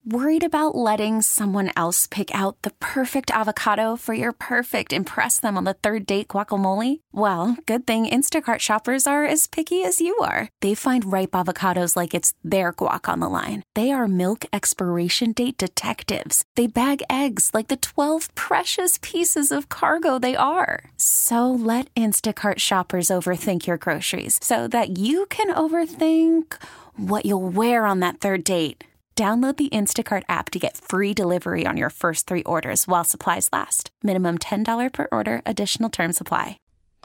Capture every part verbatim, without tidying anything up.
Worried about letting someone else pick out the perfect avocado for your perfect impress them on the third date guacamole? Well, good thing Instacart shoppers are as picky as you are. They find ripe avocados like it's their guac on the line. They are milk expiration date detectives. They bag eggs like the twelve precious pieces of cargo they are. So let Instacart shoppers overthink your groceries so that you can overthink what you'll wear on that third date. Download the Instacart app to get free delivery on your first three orders while supplies last. Minimum ten dollars per order. Additional terms apply.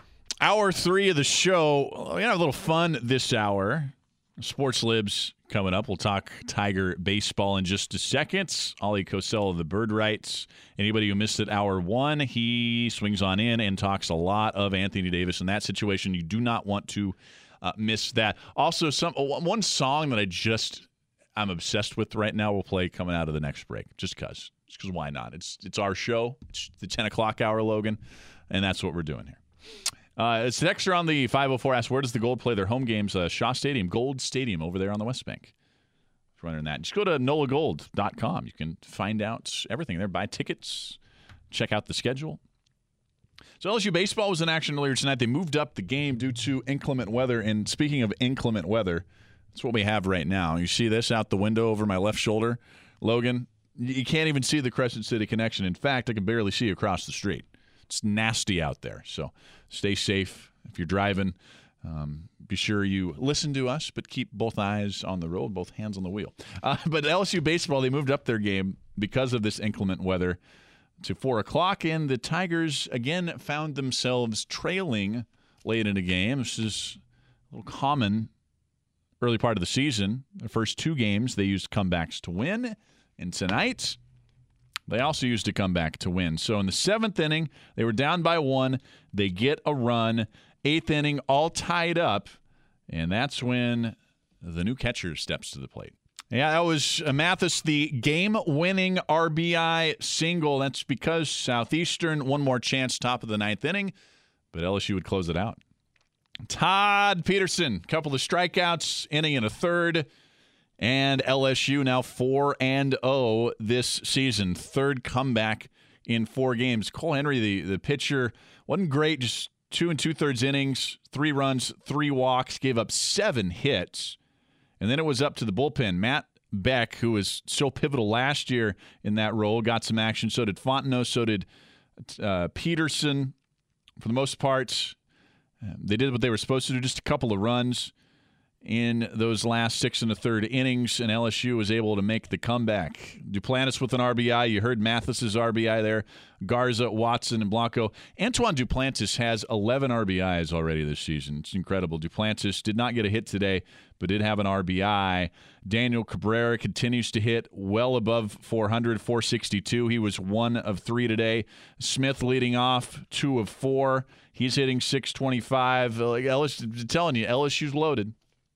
Hour three of the show. We're going to have a little fun this hour. Sports Libs coming up. We'll talk Tiger baseball in just a second. Ollie Cosell of the Bird Rights. Anybody who missed it hour one, he swings on in and talks a lot of Anthony Davis in that situation. You do not want to uh, miss that. Also, some one song that I just... I'm obsessed with right now. We'll play coming out of the next break, just because. Just because why not? It's it's our show. It's the ten o'clock hour, Logan, and that's what we're doing here. Uh, it's next year on the five oh four. Ask, where does the Gold play their home games? Uh, Shaw Stadium, Gold Stadium over there on the West Bank. If you're wondering that, just go to nola gold dot com. You can find out everything there. Buy tickets. Check out the schedule. So L S U baseball was in action earlier tonight. They moved up the game due to inclement weather. And speaking of inclement weather, that's what we have right now. You see this out the window over my left shoulder, Logan? You can't even see the Crescent City connection. In fact, I can barely see across the street. It's nasty out there. So stay safe if you're driving. Um, be sure you listen to us, but keep both eyes on the road, both hands on the wheel. Uh, but L S U baseball, they moved up their game because of this inclement weather to four o'clock, and the Tigers, again, found themselves trailing late in the game. This is a little common early part of the season. The first two games, they used comebacks to win. And tonight, they also used a comeback to win. So in the seventh inning, they were down by one. They get a run. Eighth inning, all tied up. And that's when the new catcher steps to the plate. Yeah, that was uh, Mathis, the game-winning R B I single. That's because Southeastern, one more chance, top of the ninth inning. But L S U would close it out. Todd Peterson, couple of strikeouts, inning and a third, and L S U now four and oh this season. Third comeback in four games. Cole Henry, the, the pitcher, wasn't great, just two and two-thirds innings, three runs, three walks, gave up seven hits. And then it was up to the bullpen. Matt Beck, who was so pivotal last year in that role, got some action. So did Fontenot, so did uh, Peterson. For the most part, they did what they were supposed to do, just a couple of runs in those last six and a third innings, and L S U was able to make the comeback. Duplantis with an R B I. You heard Mathis's R B I there. Garza, Watson, and Blanco. Antoine Duplantis has eleven R B Is already this season. It's incredible. Duplantis did not get a hit today, but did have an R B I. Daniel Cabrera continues to hit well above four hundred, four sixty-two. He was one of three today. Smith leading off, two of four. He's hitting six twenty-five. Like L S U, I'm telling you, L S U's loaded.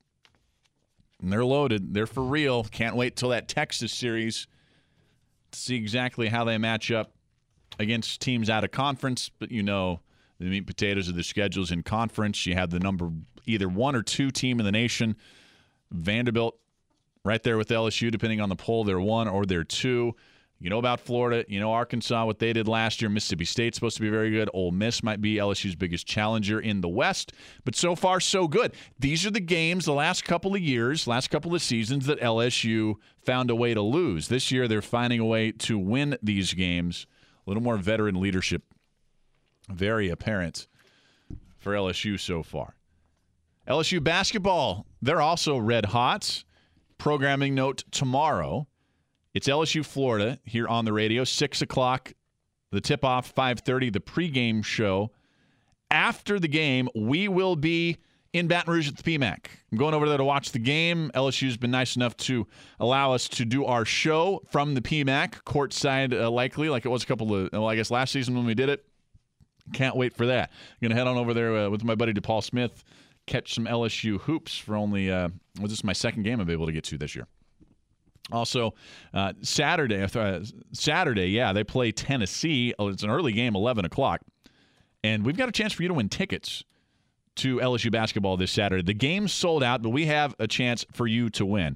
And they're loaded. They're for real. Can't wait till that Texas series to see exactly how they match up against teams out of conference. But you know, the meat and potatoes of the schedules in conference. You have the number either one or two team in the nation. Vanderbilt right there with L S U, depending on the poll. They're one or they're two. You know about Florida. You know Arkansas, what they did last year. Mississippi State's supposed to be very good. Ole Miss might be L S U's biggest challenger in the West. But so far, so good. These are the games the last couple of years, last couple of seasons that L S U found a way to lose. This year, they're finding a way to win these games. A little more veteran leadership, very apparent for L S U so far. L S U basketball, they're also red hot. Programming note tomorrow. It's L S U Florida here on the radio, six o'clock, the tip-off, five thirty, the pregame show. After the game, we will be in Baton Rouge at the P M A C. I'm going over there to watch the game. L S U's been nice enough to allow us to do our show from the P M A C, courtside uh, likely, like it was a couple of, well, I guess last season when we did it. Can't wait for that. I'm going to head on over there uh, with my buddy DePaul Smith, catch some L S U hoops for only, uh, well, this is my second game I'll be able to get to this year. Also, uh, Saturday, uh, Saturday, yeah, they play Tennessee. Oh, it's an early game, eleven o'clock. And we've got a chance for you to win tickets to L S U basketball this Saturday. The game's sold out, but we have a chance for you to win.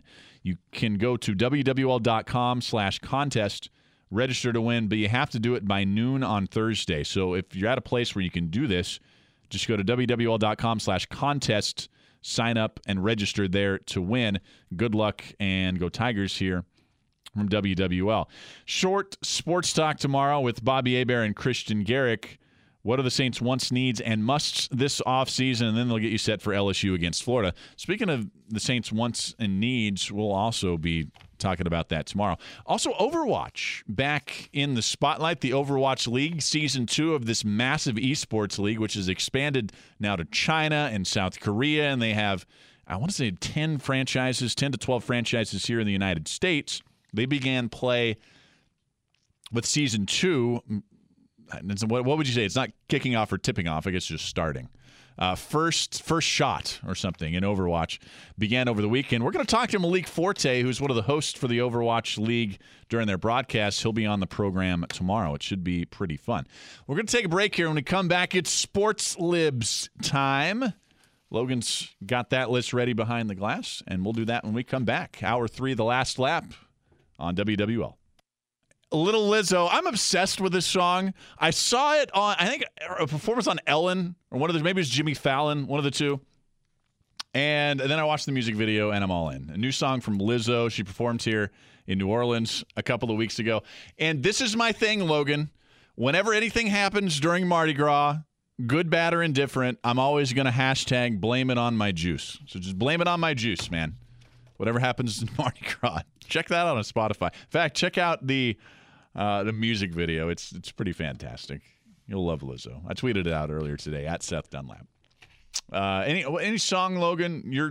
You can go to wwl.com slash contest, register to win, but you have to do it by noon on Thursday. So if you're at a place where you can do this, just go to wwl.com slash contest, sign up, and register there to win. Good luck, and go Tigers here from W W L. Short sports talk tomorrow with Bobby Hebert and Christian Garrick. What are the Saints' wants, needs, and musts this offseason? And then they'll get you set for L S U against Florida. Speaking of the Saints' wants and needs, we'll also be talking about that tomorrow. Also, Overwatch back in the spotlight. The Overwatch League, season two of this massive esports league, which has expanded now to China and South Korea. And they have, I want to say, ten franchises, ten to twelve franchises here in the United States. They began play with season two. What, what would you say? It's not kicking off or tipping off. I guess just starting. Uh, first first shot or something in Overwatch began over the weekend. We're going to talk to Malik Forte, who's one of the hosts for the Overwatch League during their broadcast. He'll be on the program tomorrow. It should be pretty fun. We're going to take a break here. When we come back, it's Sports Libs time. Logan's got that list ready behind the glass, and we'll do that when we come back. Hour three, the last lap on W W L. Little Lizzo. I'm obsessed with this song. I saw it on, I think, a performance on Ellen, or one of the, maybe it was Jimmy Fallon, one of the two. And then I watched the music video, and I'm all in. A new song from Lizzo. She performed here in New Orleans a couple of weeks ago. And this is my thing, Logan. Whenever anything happens during Mardi Gras, good, bad, or indifferent, I'm always going to hashtag blame it on my juice. So just blame it on my juice, man. Whatever happens in Mardi Gras. Check that out on Spotify. In fact, check out the uh, the music video. It's it's pretty fantastic. You'll love Lizzo. I tweeted it out earlier today at Seth Dunlap. Uh, any any song, Logan, you're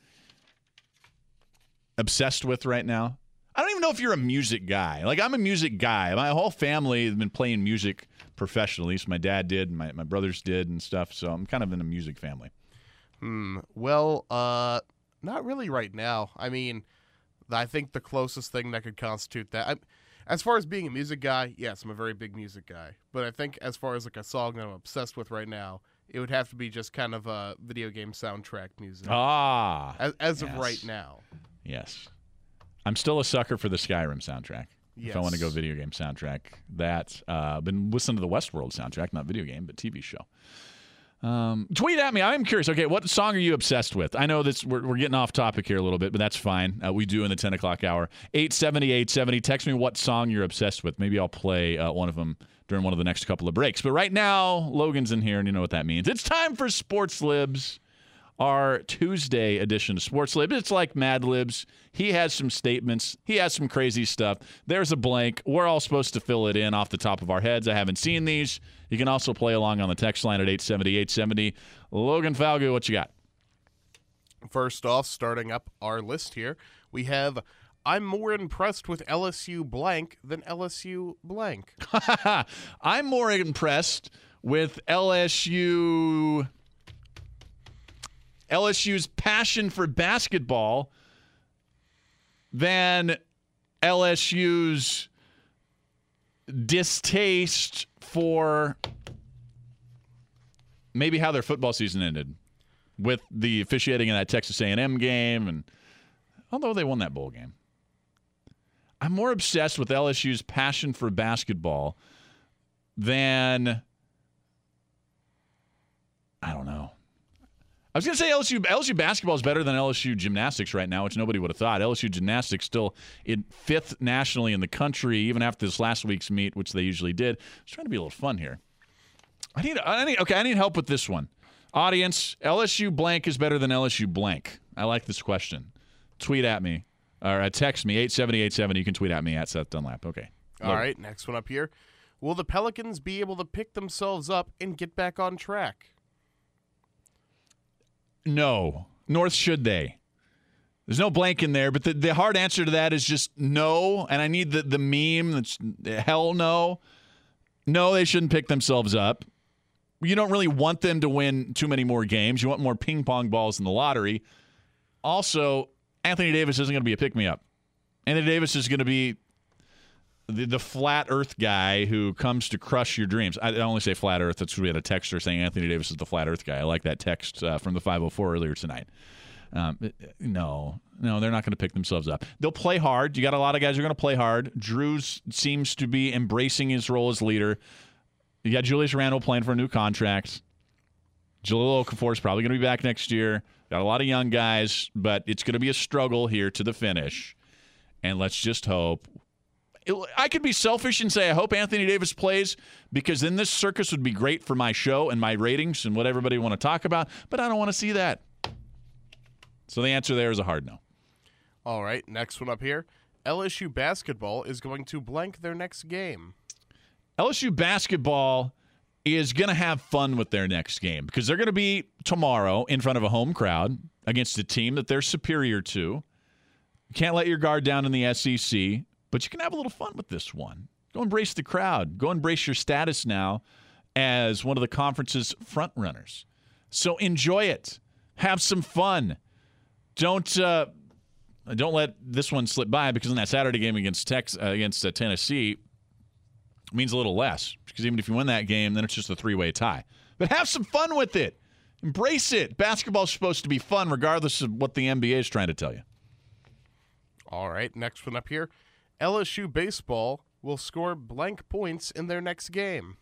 obsessed with right now? I don't even know if you're a music guy. Like, I'm a music guy. My whole family has been playing music professionally. So my dad did, my my brothers did, and stuff. So I'm kind of in a music family. Hmm. Well, uh, not really right now. I mean, I think the closest thing that could constitute that, I'm, as far as being a music guy, yes, I'm a very big music guy. But I think as far as like a song that I'm obsessed with right now, it would have to be just kind of a video game soundtrack music. Ah, as, as yes. of right now. Yes, I'm still a sucker for the Skyrim soundtrack. Yes. If I want to go video game soundtrack, that uh, I've been listening to the Westworld soundtrack, not video game, but T V show. Um, tweet at me. I'm curious. Okay, what song are you obsessed with? I know this. We're, we're getting off topic here a little bit, but that's fine. Uh, we do in the ten o'clock hour. eight seventy, eight seventy. Text me what song you're obsessed with. Maybe I'll play uh, one of them during one of the next couple of breaks. But right now, Logan's in here, and you know what that means. It's time for Sports Libs, our Tuesday edition of Sports Libs. It's like Mad Libs. He has some statements. He has some crazy stuff. There's a blank. We're all supposed to fill it in off the top of our heads. I haven't seen these. You can also play along on the text line at eight seventy, eight seventy. Logan Falgu, what you got? First off, starting up our list here, we have, I'm more impressed with L S U blank than L S U blank. I'm more impressed with L S U... L S U's passion for basketball than L S U's distaste for maybe how their football season ended with the officiating in that Texas A and M game, and although they won that bowl game. I'm more obsessed with L S U's passion for basketball than, I don't know. I was going to say L S U L S U basketball is better than L S U gymnastics right now, which nobody would have thought. L S U gymnastics still in fifth nationally in the country, even after this last week's meet, which they usually did. I was trying to be a little fun here. I need, I need, okay, I need help with this one. Audience, L S U blank is better than L S U blank. I like this question. Tweet at me, or uh, text me, eight seventy, eight seventy. You can tweet at me at Seth Dunlap. Okay. All Look. right, next one up here. Will the Pelicans be able to pick themselves up and get back on track? No, nor should they. There's no blank in there, but the, the hard answer to that is just no, and I need the, the meme that's hell no. No, they shouldn't pick themselves up. You don't really want them to win too many more games. You want more ping pong balls in the lottery. Also, Anthony Davis isn't going to be a pick-me-up. Anthony Davis is going to be the, the flat earth guy who comes to crush your dreams. I only say flat earth. That's we had a texter saying Anthony Davis is the flat earth guy. I like that text uh, from the five oh four earlier tonight. Um, no, no, they're not going to pick themselves up. They'll play hard. You got a lot of guys who are going to play hard. Drews seems to be embracing his role as leader. You got Julius Randle playing for a new contract. Jahlil Okafor is probably going to be back next year. Got a lot of young guys, but it's going to be a struggle here to the finish. And let's just hope. It, I could be selfish and say I hope Anthony Davis plays because then this circus would be great for my show and my ratings and what everybody want to talk about, but I don't want to see that. So the answer there is a hard no. All right, next one up here. L S U basketball is going to blank their next game. L S U basketball is going to have fun with their next game because they're going to be tomorrow in front of a home crowd against a team that they're superior to. You can't let your guard down in the S E C, but you can have a little fun with this one. Go embrace the crowd. Go embrace your status now as one of the conference's front runners. So enjoy it. Have some fun. Don't uh, don't let this one slip by because in that Saturday game against Tex uh, against uh, Tennessee means a little less because even if you win that game, then it's just a three-way tie. But have some fun with it. Embrace it. Basketball's supposed to be fun regardless of what the N B A is trying to tell you. All right, next one up here. L S U baseball will score blank points in their next game.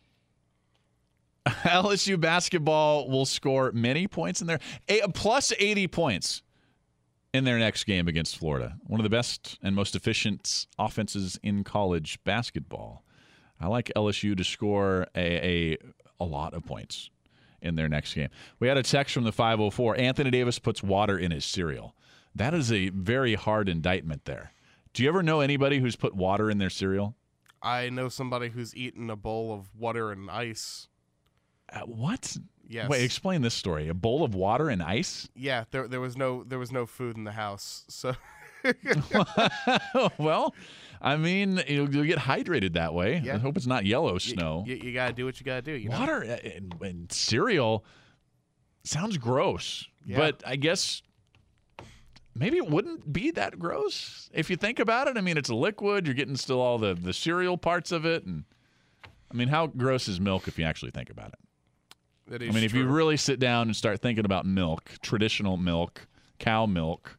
L S U basketball will score many points in there. A, plus eighty points in their next game against Florida. One of the best and most efficient offenses in college basketball. I like L S U to score a, a, a lot of points in their next game. We had a text from the five oh four. Anthony Davis puts water in his cereal. That is a very hard indictment there. Do you ever know anybody who's put water in their cereal? I know somebody who's eaten a bowl of water and ice. Uh, what? Yes. Wait, explain this story. A bowl of water and ice? Yeah, there there was no there was no food in the house, so. Well, I mean, you'll, you'll get hydrated that way. Yeah. I hope it's not yellow snow. You, you, you gotta do what you gotta do. You know? Water and, and cereal sounds gross, Yeah. but I guess maybe it wouldn't be that gross if you think about it. I mean, it's a liquid. You're getting still all the, the cereal parts of it, and I mean, how gross is milk if you actually think about it? That I is mean, if you true. really sit down and start thinking about milk, traditional milk, cow milk,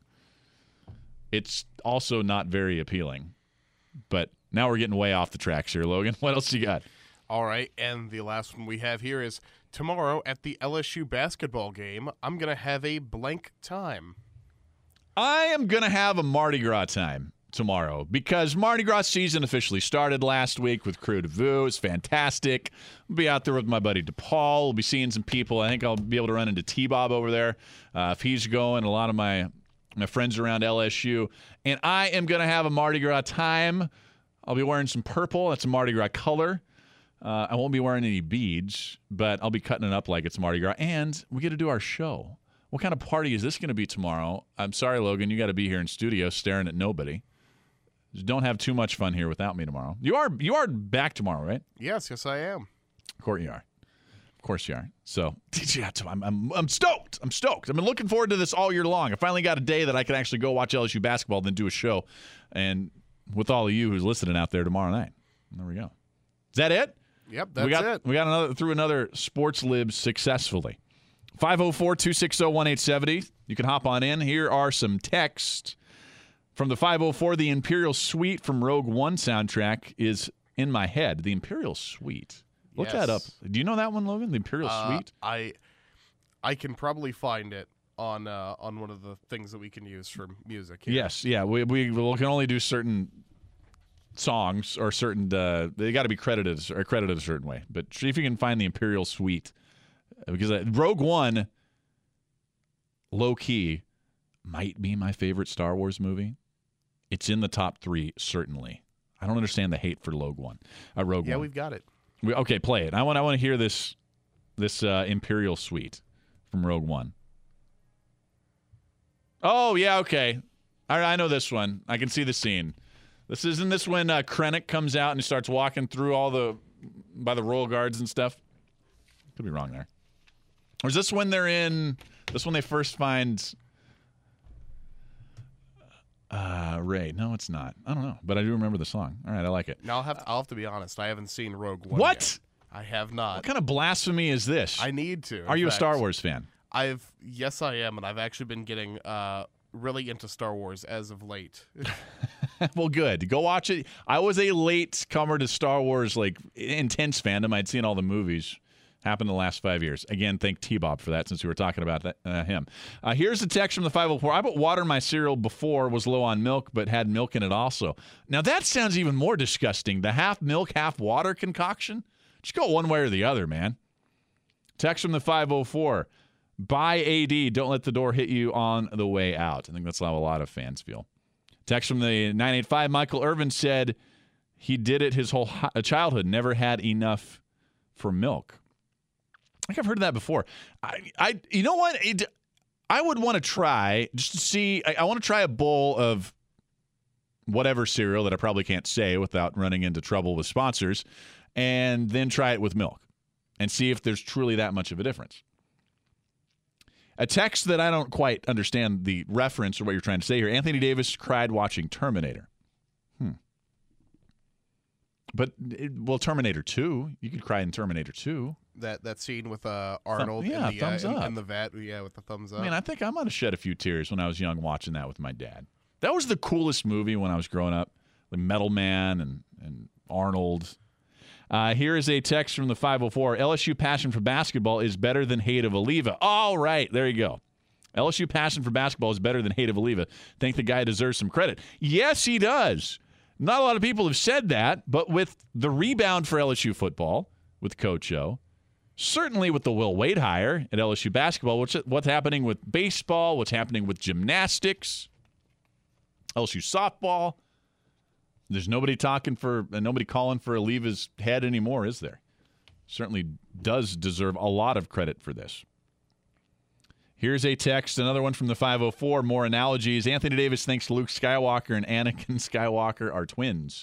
it's also not very appealing. But now we're getting way off the tracks here, Logan. What else you got? All right, and the last one we have here is tomorrow at the L S U basketball game, I'm going to have a blank time. I am going to have a Mardi Gras time tomorrow because Mardi Gras season officially started last week with Crew de Vue. It's fantastic. I'll be out there with my buddy DePaul. We'll be seeing some people. I think I'll be able to run into T-Bob over there uh, if he's going. A lot of my, my friends around L S U. And I am going to have a Mardi Gras time. I'll be wearing some purple. That's a Mardi Gras color. Uh, I won't be wearing any beads, but I'll be cutting it up like it's Mardi Gras. And we get to do our show. What kind of party is this going to be tomorrow? I'm sorry, Logan. You got to be here in studio staring at nobody. Just don't have too much fun here without me tomorrow. You are you are back tomorrow, right? Yes, yes, I am. Of course you are. Of course you are. So yeah, I'm, I'm, I'm stoked. I'm stoked. I've been looking forward to this all year long. I finally got a day that I can actually go watch L S U basketball, then do a show. And with all of you who's listening out there tomorrow night. There we go. Is that it? Yep, that's we got, it. We got another through another Sports Libs successfully. five oh four, two six oh, one eight seven oh. You can hop on in. Here are some texts. From the five oh four, the Imperial Suite from Rogue One soundtrack is in my head. The Imperial Suite. Look Yes. that up. Do you know that one, Logan? The Imperial Uh, Suite? I I can probably find it on uh, on one of the things that we can use for music. here. Yes. Yeah. We, we can only do certain songs or certain, uh, they got to be credited or credited a certain way. But see if you can find the Imperial Suite. Because uh, Rogue One, low key, might be my favorite Star Wars movie. It's in the top three, certainly. I don't understand the hate for Rogue One. Uh, Rogue Yeah, One. we've got it. We, okay, play it. I want. I want to hear this. This uh, Imperial Suite from Rogue One. Oh yeah, okay. I, I know this one. I can see the scene. This isn't this when uh, Krennic comes out and he starts walking through all the by the royal guards and stuff. Could be wrong there. Or is this when they're in? This when they first find. Uh, Ray. No, it's not. I don't know, but I do remember the song. All right, I like it. Now I'll have to, I'll have to be honest. I haven't seen Rogue One. What? yet. I have not. What kind of blasphemy is this? I need to. Are in you a fact. Star Wars fan? I've yes, I am, and I've actually been getting uh, really into Star Wars as of late. Well, good. Go watch it. I was a late comer to Star Wars, like intense fandom. I'd seen all the movies. Happened in the last five years. Again, thank T-Bob for that since we were talking about that, uh, him. Uh, here's a text from the five oh four. I put water in my cereal before, was low on milk, but had milk in it also. Now, that sounds even more disgusting. The half milk, half water concoction? Just go one way or the other, man. Text from the five oh four. Buy A D. Don't let the door hit you on the way out. I think that's how a lot of fans feel. Text from the nine eight five. Michael Irvin said he did it his whole childhood. Never had enough for milk. I think I've heard that before. I, I, you know what? It, I would want to try just to see. I, I want to try a bowl of whatever cereal that I probably can't say without running into trouble with sponsors, and then try it with milk and see if there's truly that much of a difference. A text that I don't quite understand the reference or what you're trying to say here. Anthony Davis cried watching Terminator. Hmm. But, it, well, Terminator two. You could cry in Terminator two. That that scene with uh, Arnold Thumb, yeah, in, the, thumbs uh, in, up. in the vat, yeah, with the thumbs up. Man, I think I might have shed a few tears when I was young watching that with my dad. That was the coolest movie when I was growing up. Like Metal Man and, and Arnold. Uh, here is a text from the five oh four. L S U passion for basketball is better than hate of Oliva. All right, there you go. L S U passion for basketball is better than hate of Oliva. Think the guy deserves some credit. Yes, he does. Not a lot of people have said that, but with the rebound for L S U football, with Coach O, certainly with the Will Wade hire at L S U basketball, what's, what's happening with baseball, what's happening with gymnastics, L S U softball. There's nobody talking for, and nobody calling for Oliva's head anymore, is there? Certainly does deserve a lot of credit for this. Here's a text, another one from the five oh four. More analogies. Anthony Davis thinks Luke Skywalker and Anakin Skywalker are twins.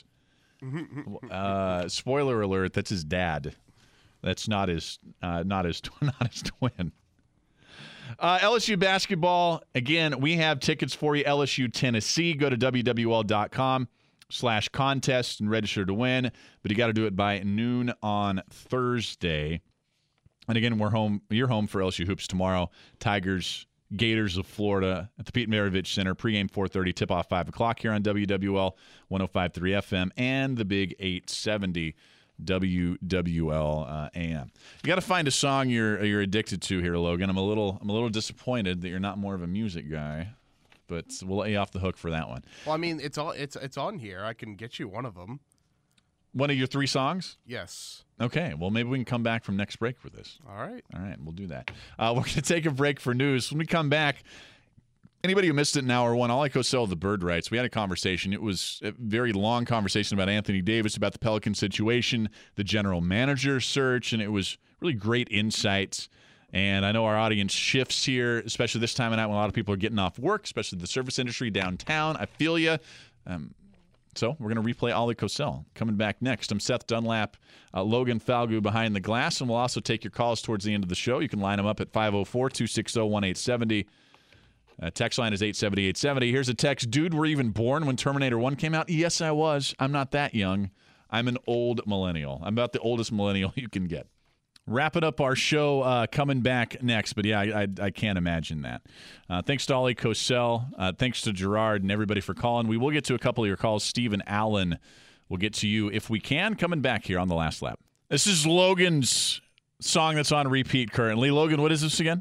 uh, spoiler alert: that's his dad. That's not his, uh, not his, not his twin. Uh, L S U basketball. Again, we have tickets for you. L S U Tennessee. Go to W W L dot com slash contest and register to win. But you got to do it by noon on Thursday. And again, we're home. You're home for L S U hoops tomorrow. Tigers, Gators of Florida at the Pete Maravich Center. Pregame four thirty, tip-off five o'clock here on W W L one oh five point three F M and the big eight seventy W W L uh, A M. You got to find a song you're you're addicted to here, Logan. I'm a little I'm a little disappointed that you're not more of a music guy, but we'll let you off the hook for that one. Well, I mean, it's all it's it's on here. I can get you one of them. One of your three songs? Yes. Okay, well, maybe we can come back from next break for this. All right. All right, we'll do that. Uh, we're going to take a break for news. When we come back, anybody who missed it in hour one, Ollie Cosell of the Bird Rights, we had a conversation. It was a very long conversation about Anthony Davis, about the Pelican situation, the general manager search, and it was really great insights. And I know our audience shifts here, especially this time of night when a lot of people are getting off work, especially the service industry downtown. I feel you. Um, So we're going to replay Ollie Cosell. Coming back next, I'm Seth Dunlap, uh, Logan Falgu behind the glass, and we'll also take your calls towards the end of the show. You can line them up at five oh four, two six oh, one eight seven oh. Uh, text line is eight seven oh, eight seven oh. Here's a text. Dude, were you even born when Terminator one came out? Yes, I was. I'm not that young. I'm an old millennial. I'm about the oldest millennial you can get. Wrapping up our show, uh, coming back next. But, yeah, I, I, I can't imagine that. Uh, thanks to Ollie Cosell. Uh, thanks to Gerard and everybody for calling. We will get to a couple of your calls. Stephen Allen will get to you if we can. Coming back here on The Last Lap. This is Logan's song that's on repeat currently. Logan, what is this again?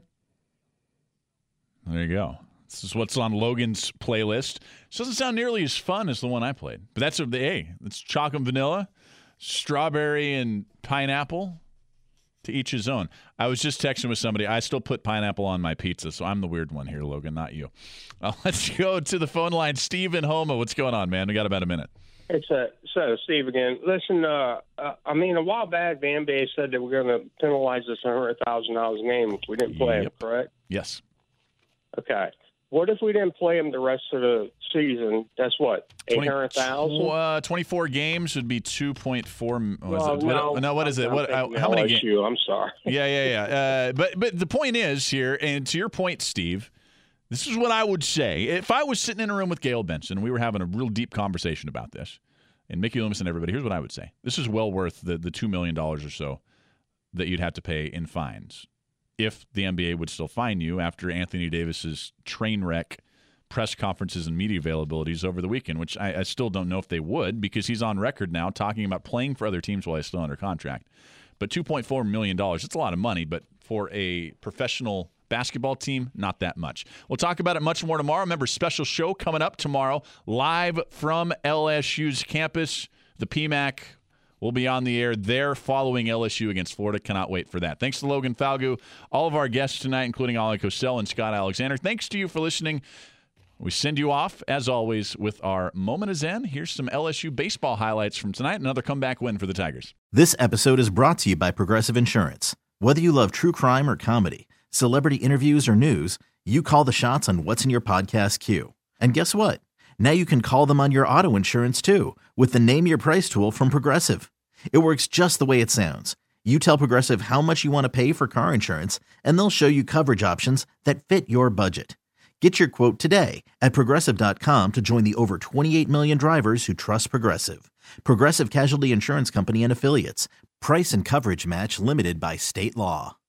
There you go. This is what's on Logan's playlist. This doesn't sound nearly as fun as the one I played. But that's a, hey, it's chocolate and vanilla, strawberry and pineapple. To each his own. I was just texting with somebody. I still put pineapple on my pizza, so I'm the weird one here, Logan, not you. Uh, let's go to the phone line. Steve in Houma. What's going on, man? We got about a minute. It's uh, so Steve again. Listen, uh, uh, I mean, a while back, the N B A said they were going to penalize us one hundred thousand dollars a game if we didn't play Yep. them, correct? Yes. Okay. What if we didn't play them the rest of the season? That's what, eight hundred thousand? Uh, twenty-four games would be two point four. Well, no, what, no, what is it? I'm What? Uh, thinking how many L S U, games? I'm sorry. Yeah, yeah, yeah. Uh, but but the point is here, and to your point, Steve, this is what I would say. If I was sitting in a room with Gail Benson, we were having a real deep conversation about this, and Mickey Loomis and everybody, here's what I would say. This is well worth the, the two million dollars or so that you'd have to pay in fines if the N B A would still fine you after Anthony Davis's train wreck press conferences and media availabilities over the weekend, which I, I still don't know if they would, because he's on record now talking about playing for other teams while he's still under contract. But two point four million dollars, it's a lot of money, but for a professional basketball team, not that much. We'll talk about it much more tomorrow. Remember, special show coming up tomorrow, live from L S U's campus. The P MAC will be on the air there following L S U against Florida. Cannot wait for that. Thanks to Logan Falgu, all of our guests tonight, including Ollie Cosell and Scott Alexander. Thanks to you for listening. We send you off, as always, with our Moment of Zen. Here's some L S U baseball highlights from tonight. Another comeback win for the Tigers. This episode is brought to you by Progressive Insurance. Whether you love true crime or comedy, celebrity interviews or news, you call the shots on what's in your podcast queue. And guess what? Now you can call them on your auto insurance, too, with the Name Your Price tool from Progressive. It works just the way it sounds. You tell Progressive how much you want to pay for car insurance, and they'll show you coverage options that fit your budget. Get your quote today at Progressive dot com to join the over twenty-eight million drivers who trust Progressive. Progressive Casualty Insurance Company and Affiliates. Price and coverage match limited by state law.